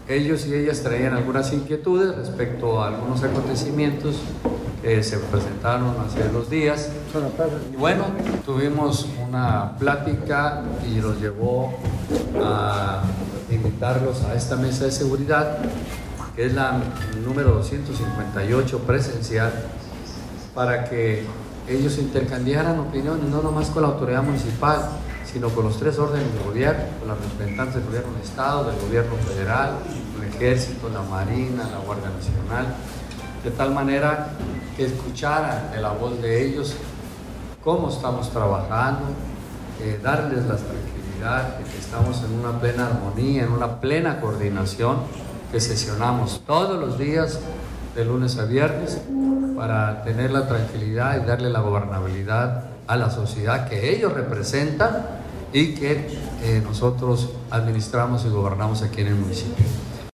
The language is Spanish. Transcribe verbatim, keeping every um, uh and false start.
ellos y ellas traían algunas inquietudes respecto a algunos acontecimientos que se presentaron hace dos días. Y bueno, tuvimos una plática y los llevó a invitarlos a esta mesa de seguridad, que es la número doscientos cincuenta y ocho presencial, para que ellos intercambiaran opiniones, no nomás con la autoridad municipal, sino con los tres órdenes de gobierno, con los representantes del gobierno del Estado, del gobierno federal, el Ejército, la Marina, la Guardia Nacional, de tal manera que escucharan de la voz de ellos cómo estamos trabajando, eh, darles la tranquilidad de que estamos en una plena armonía, en una plena coordinación, que sesionamos todos los días de lunes a viernes para tener la tranquilidad y darle la gobernabilidad a la sociedad que ellos representan y que eh, nosotros administramos y gobernamos aquí en el municipio.